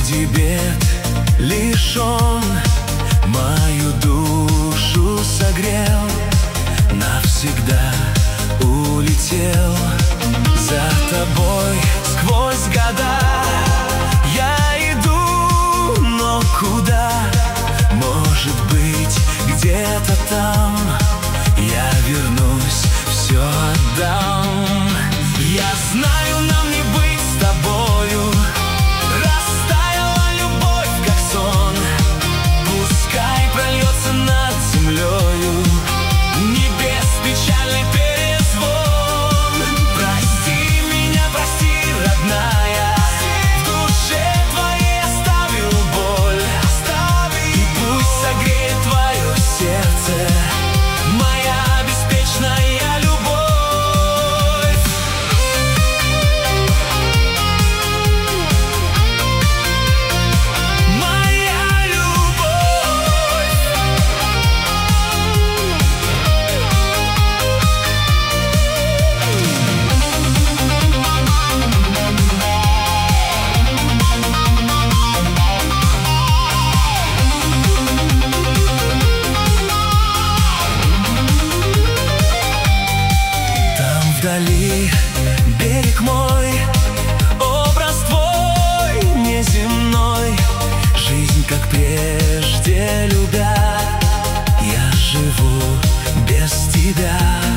Среди бед лишь он мою душу согрел, навсегда улетел за тобой сквозь года. Я иду, но куда? Может быть, где-то там я вернусь, все отдам. Я знаю, нам не быть с тобою, растаяла любовь, как сон. Пускай прольется над землею небес печальный перезвон. Прости меня, прости, родная, в душе твоей оставил боль, и пусть согреет твое сердце моя беспечная любовь. Моя любовь. Там вдали берег мой, образ твой неземной. Жизнь, как прежде любя, я живу без тебя.